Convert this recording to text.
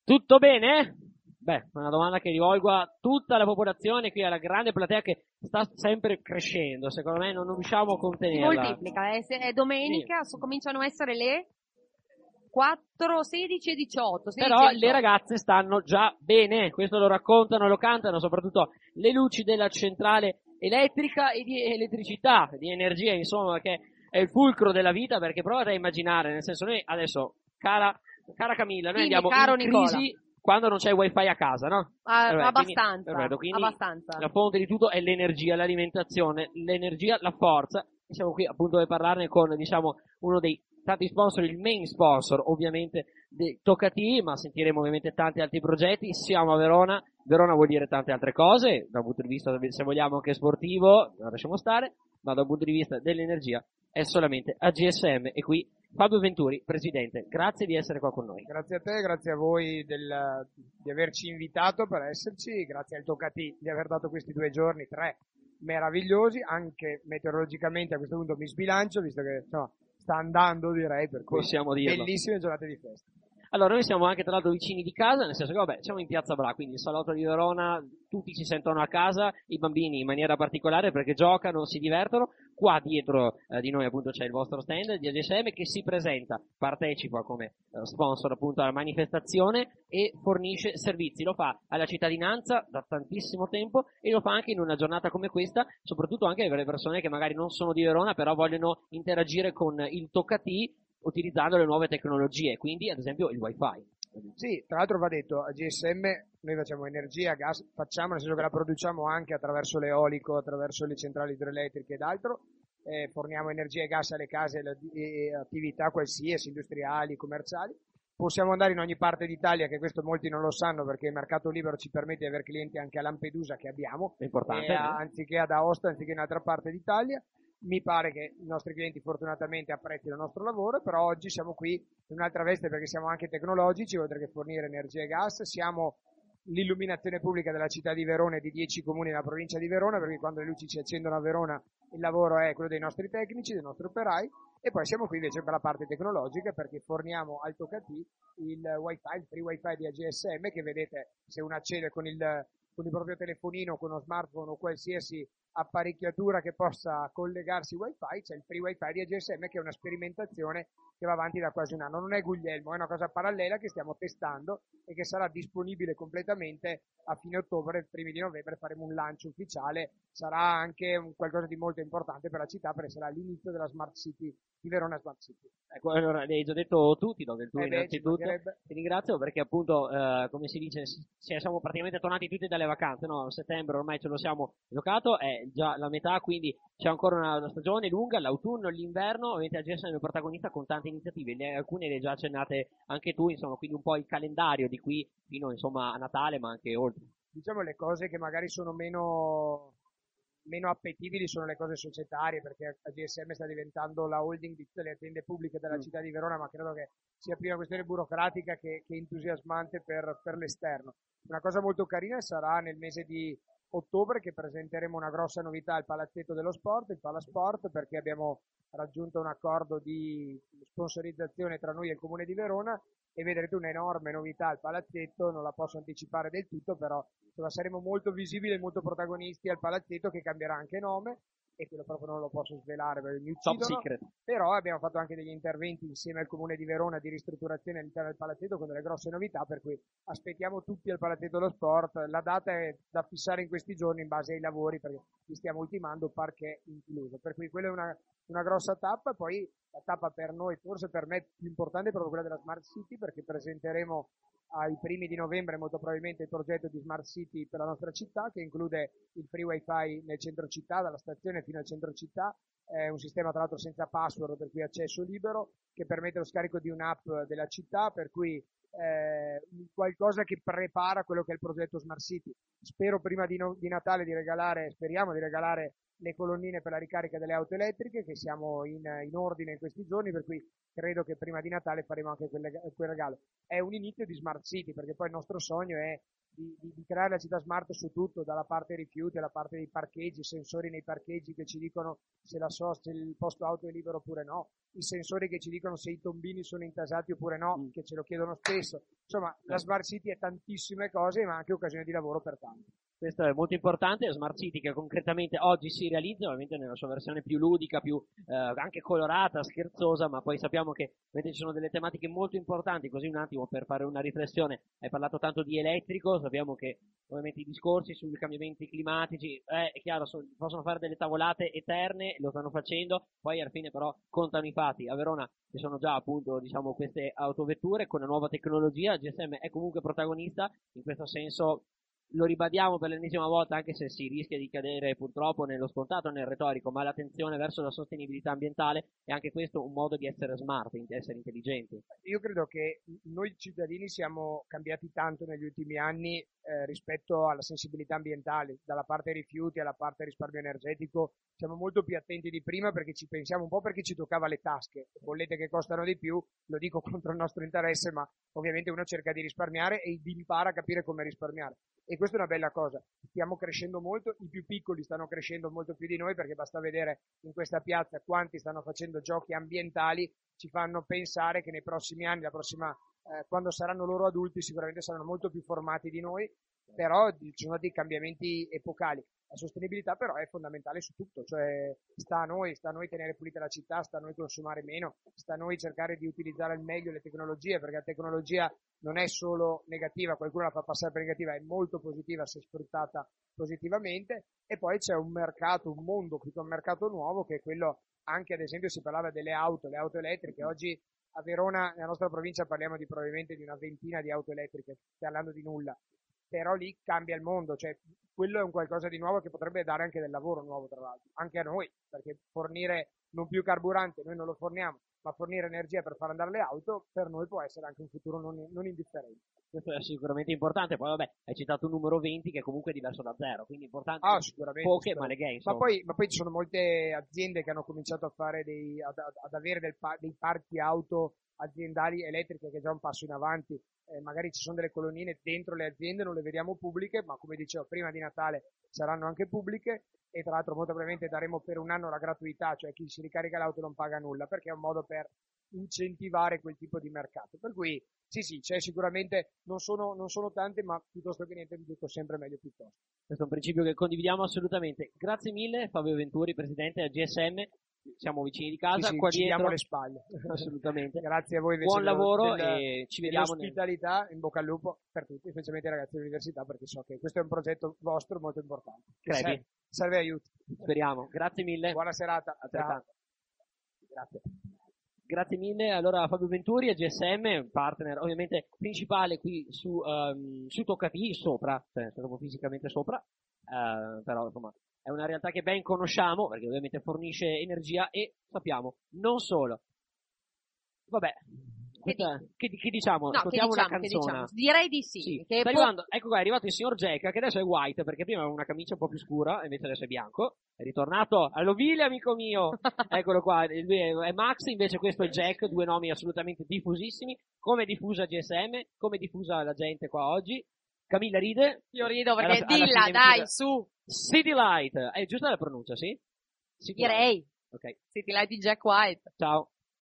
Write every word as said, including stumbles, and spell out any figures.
Tutto bene? Beh, è una domanda che rivolgo a tutta la popolazione, qui alla grande platea che sta sempre crescendo. Secondo me non riusciamo a Si contenerla. moltiplica, è, se- è Sì. domenica, so- cominciano a essere le quattro, sedici e diciotto, sedici Però e le diciotto. ragazze stanno già bene, questo lo raccontano, lo cantano, soprattutto le luci della centrale elettrica e di elettricità, di energia, insomma, che è il fulcro della vita, perché provate a immaginare, nel senso noi adesso, cara, cara Camilla, noi Dimmi, andiamo caro in Nicola. crisi quando non c'è wifi a casa, no? Ah, Eh beh, quindi, abbastanza, perfetto, quindi abbastanza. la fonte di tutto è l'energia, l'alimentazione, l'energia, la forza. E siamo qui appunto per parlarne con, diciamo, uno dei tanti sponsor, il main sponsor ovviamente di Toccati, ma sentiremo ovviamente tanti altri progetti. Siamo a Verona, Verona vuol dire tante altre cose, dal punto di vista, se vogliamo, anche sportivo, lo lasciamo stare, ma dal punto di vista dell'energia è solamente A G S M. E qui Fabio Venturi, presidente, grazie di essere qua con noi. Grazie a te, grazie a voi del- di averci invitato per esserci, grazie al Toccati di aver dato questi due giorni, tre meravigliosi, anche meteorologicamente a questo punto mi sbilancio, visto che insomma, sta andando direi, per cui Possiamo dirlo. bellissime giornate di festa. Allora, noi siamo anche tra l'altro vicini di casa, nel senso che vabbè, siamo in Piazza Bra, quindi il salotto di Verona, tutti si sentono a casa, i bambini in maniera particolare perché giocano, si divertono. Qua dietro eh, di noi appunto c'è il vostro stand di A G S M che si presenta, partecipa come eh, sponsor appunto alla manifestazione e fornisce servizi. Lo fa alla cittadinanza da tantissimo tempo e lo fa anche in una giornata come questa, soprattutto anche per le persone che magari non sono di Verona però vogliono interagire con il Toccati utilizzando le nuove tecnologie, quindi ad esempio il wifi. Sì, tra l'altro va detto, a G S M noi facciamo energia, gas, facciamo nel senso che la produciamo anche attraverso l'eolico, attraverso le centrali idroelettriche ed altro, eh, forniamo energia e gas alle case e, e attività qualsiasi, industriali, commerciali. Possiamo andare in ogni parte d'Italia, che questo molti non lo sanno perché il mercato libero ci permette di avere clienti anche a Lampedusa che abbiamo, È importante, e a, eh? anziché ad Aosta, anziché in un'altra parte d'Italia. Mi pare che i nostri clienti fortunatamente apprezzino il nostro lavoro, però oggi siamo qui in un'altra veste perché siamo anche tecnologici, oltre che fornire energia e gas, siamo l'illuminazione pubblica della città di Verona e di dieci comuni della provincia di Verona, perché quando le luci si accendono a Verona il lavoro è quello dei nostri tecnici, dei nostri operai, e poi siamo qui invece per la parte tecnologica perché forniamo al Toccati il wifi, il free wifi di A G S M che vedete se uno accede con il, con il proprio telefonino, con uno smartphone o qualsiasi apparecchiatura che possa collegarsi wifi, c'è il free wifi di A G S M che è una sperimentazione che va avanti da quasi un anno. Non è Guglielmo, è una cosa parallela che stiamo testando e che sarà disponibile completamente a fine ottobre, i primi di novembre faremo un lancio ufficiale, sarà anche un qualcosa di molto importante per la città perché sarà l'inizio della Smart City di Verona Smart City. Ecco, allora, le hai già detto tu, ti do del tu Eh beh, ci innanzitutto, mancherebbe. ti ringrazio perché appunto, eh, come si dice, si- siamo praticamente tornati tutti dalle vacanze, no? A settembre ormai ce lo siamo giocato, è già la metà, quindi c'è ancora una, una stagione lunga, l'autunno, l'inverno, ovviamente A G S M è il protagonista con tante iniziative, le- alcune le hai già accennate anche tu, insomma, quindi un po' il calendario di qui fino insomma a Natale, ma anche oltre. Diciamo le cose che magari sono meno, meno appetibili sono le cose societarie, perché A G S M sta diventando la holding di tutte le aziende pubbliche della Mm. città di Verona, ma credo che sia più una questione burocratica che, che entusiasmante per, per l'esterno. Una cosa molto carina sarà nel mese di ottobre che presenteremo una grossa novità al Palazzetto dello Sport, il Palasport, perché abbiamo raggiunto un accordo di sponsorizzazione tra noi e il Comune di Verona e vedrete un'enorme novità al palazzetto, non la posso anticipare del tutto, però insomma, saremo molto visibili e molto protagonisti al palazzetto che cambierà anche nome e quello proprio non lo posso svelare perché mi Top uccidono, secret. però abbiamo fatto anche degli interventi insieme al Comune di Verona di ristrutturazione all'interno del palazzetto con delle grosse novità, per cui aspettiamo tutti al Palazzetto dello Sport, la data è da fissare in questi giorni in base ai lavori perché li stiamo ultimando, parquet incluso, per cui quella è una, una grossa tappa, poi la tappa per noi, forse per me più importante è proprio quella della Smart City perché presenteremo ai primi di novembre molto probabilmente il progetto di Smart City per la nostra città che include il free wifi nel centro città, dalla stazione fino al centro città, è un sistema tra l'altro senza password per cui accesso libero che permette lo scarico di un'app della città per cui eh, qualcosa che prepara quello che è il progetto Smart City. Spero prima di, no, di Natale di regalare, speriamo di regalare le colonnine per la ricarica delle auto elettriche che siamo in, in ordine in questi giorni, per cui credo che prima di Natale faremo anche quel, quel regalo. È un inizio di Smart City perché poi il nostro sogno è di, di, di creare la città smart su tutto, dalla parte rifiuti alla parte dei parcheggi, sensori nei parcheggi che ci dicono se, la so, se il posto auto è libero oppure no, i sensori che ci dicono se i tombini sono intasati oppure no, mm. che ce lo chiedono spesso. Insomma, la Smart City è tantissime cose, ma anche occasione di lavoro per tanti. Questo è molto importante, Smart City che concretamente oggi si realizza, ovviamente nella sua versione più ludica, più eh, anche colorata, scherzosa, ma poi sappiamo che ovviamente ci sono delle tematiche molto importanti, così un attimo per fare una riflessione, hai parlato tanto di elettrico, sappiamo che ovviamente i discorsi sui cambiamenti climatici, eh, è chiaro, so, possono fare delle tavolate eterne, lo stanno facendo, poi alla fine però contano i fatti. A Verona ci sono già appunto diciamo queste autovetture con la nuova tecnologia, G S M è comunque protagonista, in questo senso lo ribadiamo per l'ennesima volta, anche se si rischia di cadere purtroppo nello scontato, nel retorico, ma l'attenzione verso la sostenibilità ambientale è anche questo un modo di essere smart, di essere intelligenti. Io credo che noi cittadini siamo cambiati tanto negli ultimi anni eh, rispetto alla sensibilità ambientale, dalla parte rifiuti alla parte risparmio energetico, siamo molto più attenti di prima perché ci pensiamo un po' perché ci toccava le tasche, bollette che costano di più, lo dico contro il nostro interesse, ma ovviamente uno cerca di risparmiare e impara a capire come risparmiare. E questa è una bella cosa, stiamo crescendo molto, i più piccoli stanno crescendo molto più di noi perché basta vedere in questa piazza quanti stanno facendo giochi ambientali, ci fanno pensare che nei prossimi anni, la prossima, eh, quando saranno loro adulti sicuramente saranno molto più formati di noi, però ci sono dei cambiamenti epocali. La sostenibilità però è fondamentale su tutto, cioè sta a noi, sta a noi tenere pulita la città, sta a noi consumare meno, sta a noi cercare di utilizzare al meglio le tecnologie, perché la tecnologia non è solo negativa, qualcuno la fa passare per negativa, è molto positiva se sfruttata positivamente, e poi c'è un mercato, un mondo, un mercato nuovo che è quello, anche ad esempio si parlava delle auto, le auto elettriche, oggi a Verona, nella nostra provincia parliamo di probabilmente di una ventina di auto elettriche, parlando di nulla, però lì cambia il mondo, cioè quello è un qualcosa di nuovo che potrebbe dare anche del lavoro nuovo tra l'altro, anche a noi, perché fornire non più carburante, noi non lo forniamo, ma fornire energia per far andare le auto, per noi può essere anche un futuro non, non indifferente. Questo è sicuramente importante, poi vabbè, hai citato un numero venti che comunque è diverso da zero, quindi importante, ah, sicuramente, poche sicuramente. ma le gay, ma poi, ma poi ci sono molte aziende che hanno cominciato a fare dei, ad, ad avere del, dei parchi auto aziendali elettriche, che è già un passo in avanti, eh, magari ci sono delle colonnine dentro le aziende, non le vediamo pubbliche, ma come dicevo prima di Natale saranno anche pubbliche, e tra l'altro molto probabilmente daremo per un anno la gratuità, cioè chi si ricarica l'auto non paga nulla, perché è un modo per incentivare quel tipo di mercato. Per cui sì sì, c'è sicuramente, non sono, non sono tante, ma piuttosto che niente dico sempre meglio piuttosto. Questo è un principio che condividiamo assolutamente. Grazie mille Fabio Venturi, presidente del G S M, siamo vicini di casa, sì, sì, qua ci dietro. diamo le spalle. Assolutamente. Grazie a voi. Buon lavoro del, e ci vediamo. L'ospitalità, nel... in bocca al lupo per tutti, specialmente i ragazzi dell'università, perché so che questo è un progetto vostro molto importante. Serve, serve aiuto. Speriamo. Grazie mille. Buona serata. Altrettanto. Grazie. Grazie mille allora Fabio Venturi, a G S M, partner ovviamente principale qui su, um, su Toccati, sopra, cioè proprio fisicamente sopra, uh, però insomma è una realtà che ben conosciamo perché ovviamente fornisce energia e sappiamo, non solo. Vabbè, questa, che, che diciamo? No, ascoltiamo che diciamo, una canzone. Che diciamo? Direi di sì. sì. Che Sta può... arrivando, ecco qua, è arrivato il signor Jack, che adesso è white, perché prima aveva una camicia un po' più scura, e invece adesso è bianco. È ritornato all'Ovile, amico mio. Eccolo qua, lui è Max, invece questo è Jack, due nomi assolutamente diffusissimi. Come è diffusa G S M, come è diffusa la gente qua oggi. Camilla ride. Io rido perché alla, alla dilla, dai, su. City Light, è giusta la pronuncia, sì? City Direi. Ok. City Light di Jack White. Ciao.